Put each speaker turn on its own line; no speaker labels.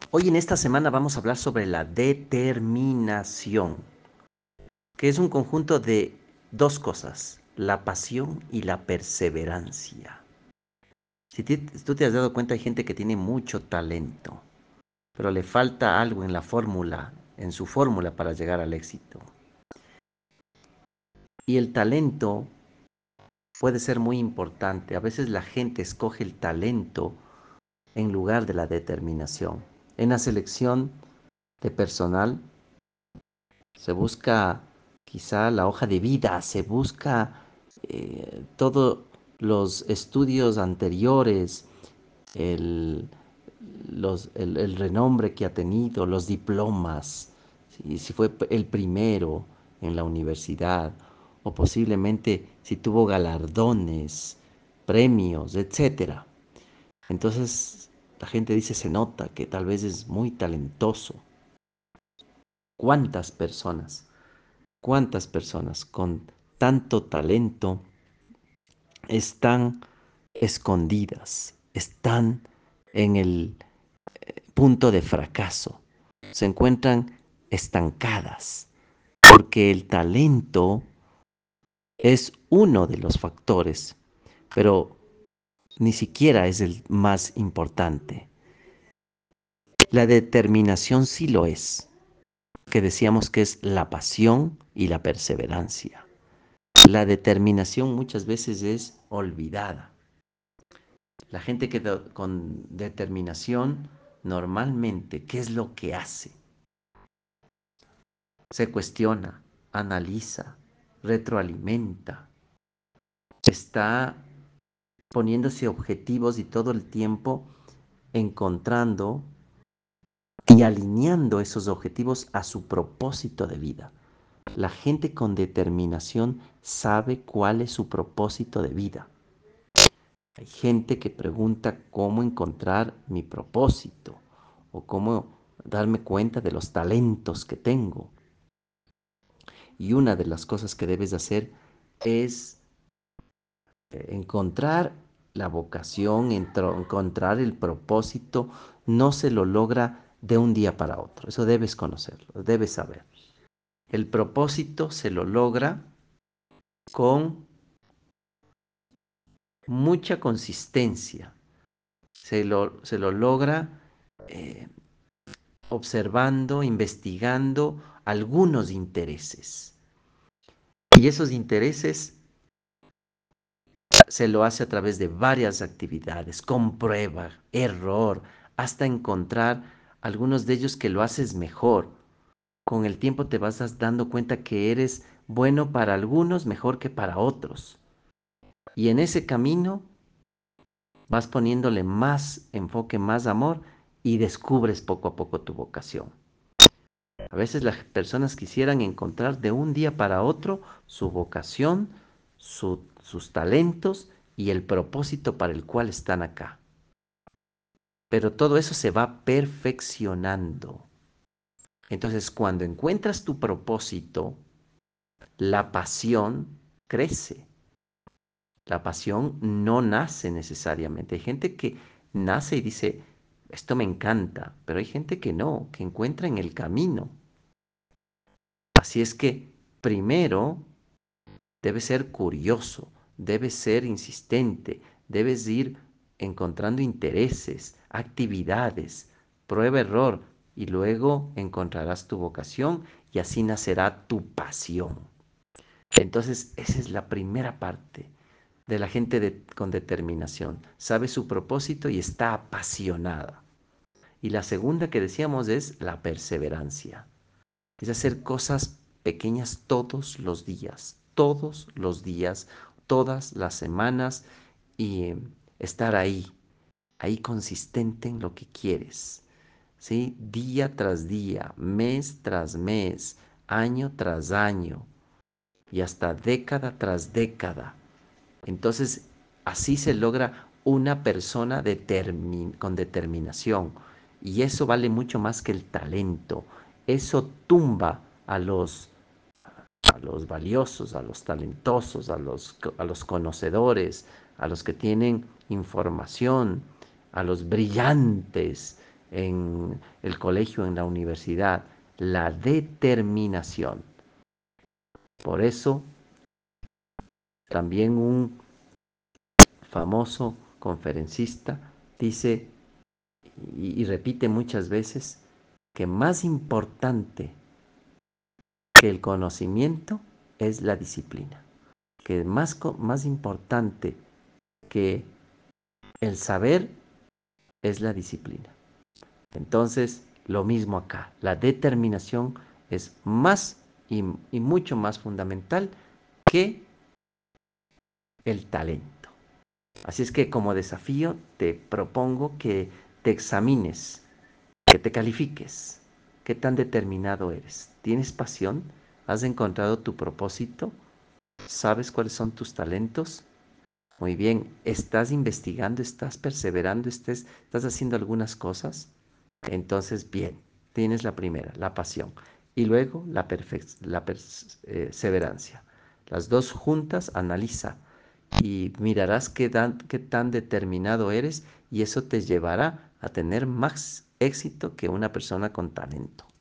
Hoy en esta semana vamos a hablar sobre la determinación, que es un conjunto de dos cosas, la pasión y la perseverancia. Si tú te has dado cuenta, hay gente que tiene mucho talento, pero le falta algo en la fórmula, en su fórmula para llegar al éxito. Y el talento puede ser muy importante. A veces la gente escoge el talento en lugar de la determinación. En la selección de personal se busca quizá la hoja de vida, se busca todos los estudios anteriores, el, el renombre que ha tenido, los diplomas, si fue el primero en la universidad o posiblemente si tuvo galardones, premios, etcétera. Entonces la gente dice, se nota que tal vez es muy talentoso. ¿Cuántas personas? ¿Cuántas personas con tanto talento están escondidas, están en el punto de fracaso, se encuentran estancadas? Porque el talento es uno de los factores, pero ni siquiera es el más importante. La determinación sí lo es, que decíamos que es la pasión y la perseverancia. La determinación muchas veces es olvidada. La gente que con determinación normalmente, ¿qué es lo que hace? Se cuestiona, analiza, retroalimenta, está poniéndose objetivos y todo el tiempo encontrando y alineando esos objetivos a su propósito de vida. La gente con determinación sabe cuál es su propósito de vida. Hay gente que pregunta cómo encontrar mi propósito o cómo darme cuenta de los talentos que tengo. Y una de las cosas que debes hacer es encontrar la vocación, encontrar el propósito. No se lo logra de un día para otro. Eso debes conocerlo, debes saber. El propósito se lo logra con mucha consistencia. Se lo logra eh, observando, investigando algunos intereses. Y esos intereses se lo hace a través de varias actividades, con prueba, error, hasta encontrar algunos de ellos que lo haces mejor. Con el tiempo te vas dando cuenta que eres bueno para algunos, mejor que para otros. Y en ese camino vas poniéndole más enfoque, más amor y descubres poco a poco tu vocación. A veces las personas quisieran encontrar de un día para otro su vocación, sus talentos y el propósito para el cual están acá. Pero todo eso se va perfeccionando. Entonces, cuando encuentras tu propósito, la pasión crece. La pasión no nace necesariamente. Hay gente que nace y dice, esto me encanta, pero hay gente que no, que encuentra en el camino. Así es que primero debes ser curioso, debes ser insistente, debes ir encontrando intereses, actividades, prueba error y luego encontrarás tu vocación y así nacerá tu pasión. Entonces, esa es la primera parte de la gente con determinación. Sabe su propósito y está apasionada. Y la segunda que decíamos es la perseverancia. Es hacer cosas pequeñas todos los días, todas las semanas y estar ahí consistente en lo que quieres, ¿sí? Día tras día, mes tras mes, año tras año y hasta década tras década. Entonces, así se logra una persona con determinación. Y eso vale mucho más que el talento. Eso tumba a los valiosos, a los talentosos, a los conocedores, a los que tienen información, a los brillantes. en el colegio, en la universidad, la determinación. Por eso, también un famoso conferencista dice y repite muchas veces que más importante que el conocimiento es la disciplina, que más importante que el saber es la disciplina. Entonces, lo mismo acá, la determinación es más y mucho más fundamental que el talento. Así es que como desafío te propongo que te examines, que te califiques, qué tan determinado eres. ¿Tienes pasión? ¿Has encontrado tu propósito? ¿Sabes cuáles son tus talentos? Muy bien, ¿estás investigando, estás perseverando, estás haciendo algunas cosas? Entonces, bien, tienes la primera, la pasión, y luego la perseverancia. Las dos juntas, analiza y mirarás qué tan determinado eres y eso te llevará a tener más éxito que una persona con talento.